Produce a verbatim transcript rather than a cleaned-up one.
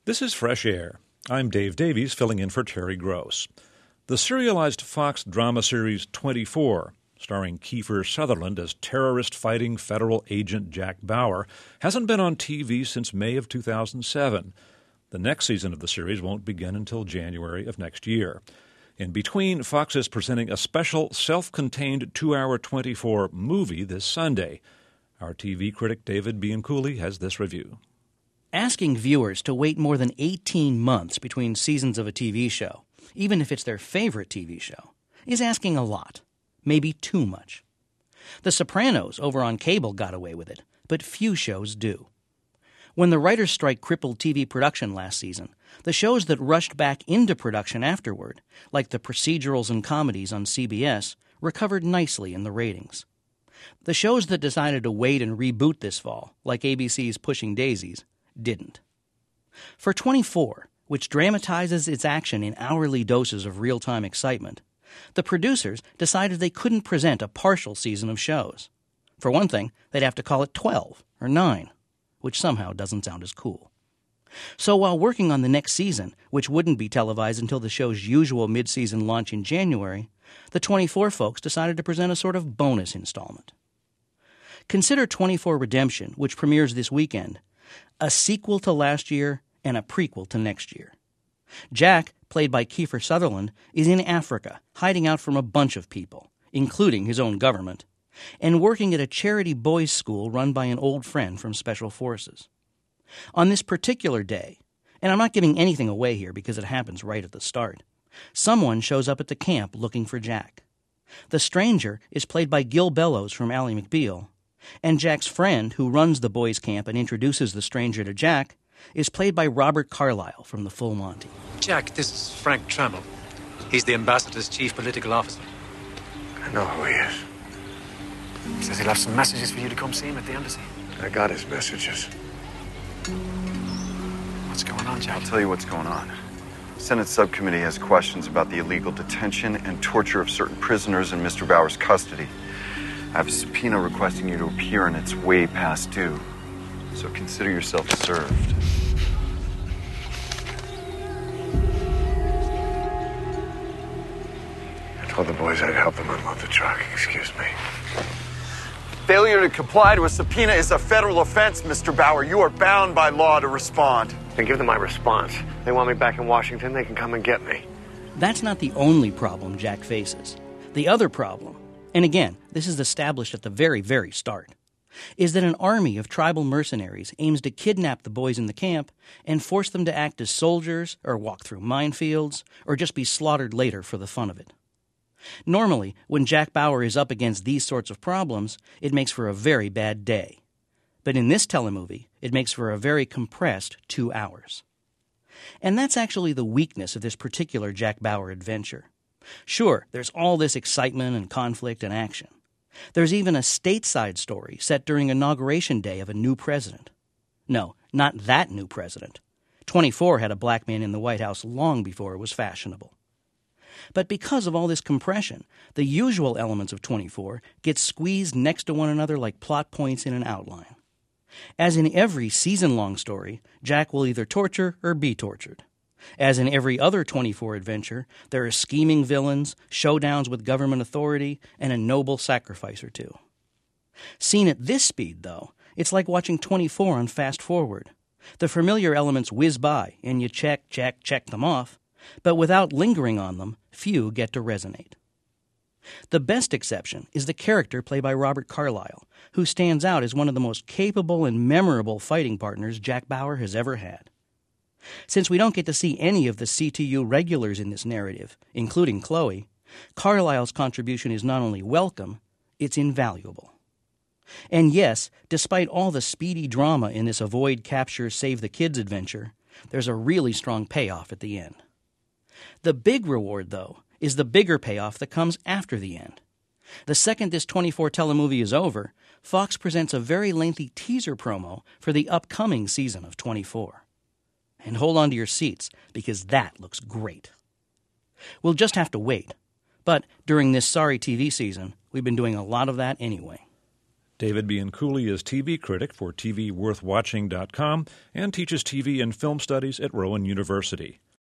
This is Fresh Air. I'm Dave Davies, filling in for Terry Gross. The serialized Fox drama series twenty-four, starring Kiefer Sutherland as terrorist-fighting federal agent Jack Bauer, hasn't been on T V since May of two thousand seven. The next season of the series won't begin until January of next year. In between, Fox is presenting a special self-contained two-hour twenty-four movie this Sunday. Our T V critic David Bianculli has this review. Asking viewers to wait more than eighteen months between seasons of a T V show, even if it's their favorite T V show, is asking a lot. Maybe too much. The Sopranos over on cable got away with it, but few shows do. When the writer's strike crippled T V production last season, the shows that rushed back into production afterward, like the procedurals and comedies on C B S, recovered nicely in the ratings. The shows that decided to wait and reboot this fall, like A B C's Pushing Daisies, didn't. For twenty-four, which dramatizes its action in hourly doses of real-time excitement, the producers decided they couldn't present a partial season of shows. For one thing, they'd have to call it twelve or nine, which somehow doesn't sound as cool. So while working on the next season, which wouldn't be televised until the show's usual mid-season launch in January, the twenty-four folks decided to present a sort of bonus installment. Consider twenty-four Redemption, which premieres this weekend, a sequel to last year and a prequel to next year. Jack, played by Kiefer Sutherland, is in Africa, hiding out from a bunch of people, including his own government, and working at a charity boys' school run by an old friend from Special Forces. On this particular day, and I'm not giving anything away here because it happens right at the start, someone shows up at the camp looking for Jack. The stranger is played by Gil Bellows from Ally McBeal, and Jack's friend, who runs the boys' camp and introduces the stranger to Jack, is played by Robert Carlyle from The Full Monty. Jack, this is Frank Trammell. He's the ambassador's chief political officer. I know who he is. He says he'll have some messages for you to come see him at the embassy. I got his messages. What's going on, Jack? I'll tell you what's going on. Senate subcommittee has questions about the illegal detention and torture of certain prisoners in Mister Bauer's custody. I have a subpoena requesting you to appear, and it's way past due. So consider yourself served. I told the boys I'd help them unload the truck. Excuse me. Failure to comply to a subpoena is a federal offense, Mister Bauer. You are bound by law to respond. Then give them my response. They want me back in Washington, they can come and get me. That's not the only problem Jack faces. The other problem, and again, this is established at the very, very start, is that an army of tribal mercenaries aims to kidnap the boys in the camp and force them to act as soldiers or walk through minefields or just be slaughtered later for the fun of it. Normally, when Jack Bauer is up against these sorts of problems, it makes for a very bad day. But in this telemovie, it makes for a very compressed two hours. And that's actually the weakness of this particular Jack Bauer adventure. Sure, there's all this excitement and conflict and action. There's even a stateside story set during Inauguration Day of a new president. No, not that new president. twenty-four had a black man in the White House long before it was fashionable. But because of all this compression, the usual elements of twenty-four get squeezed next to one another like plot points in an outline. As in every season-long story, Jack will either torture or be tortured. As in every other twenty-four adventure, there are scheming villains, showdowns with government authority, and a noble sacrifice or two. Seen at this speed, though, it's like watching twenty-four on fast forward. The familiar elements whiz by, and you check, check, check them off, but without lingering on them, few get to resonate. The best exception is the character played by Robert Carlyle, who stands out as one of the most capable and memorable fighting partners Jack Bauer has ever had. Since we don't get to see any of the C T U regulars in this narrative, including Chloe, Carlyle's contribution is not only welcome, it's invaluable. And yes, despite all the speedy drama in this avoid, capture, save the kids adventure, there's a really strong payoff at the end. The big reward, though, is the bigger payoff that comes after the end. The second this twenty-four telemovie is over, Fox presents a very lengthy teaser promo for the upcoming season of twenty-four. And hold on to your seats, because that looks great. We'll just have to wait. But during this sorry T V season, we've been doing a lot of that anyway. David Bianculli is T V critic for T V Worth Watching dot com and teaches T V and film studies at Rowan University.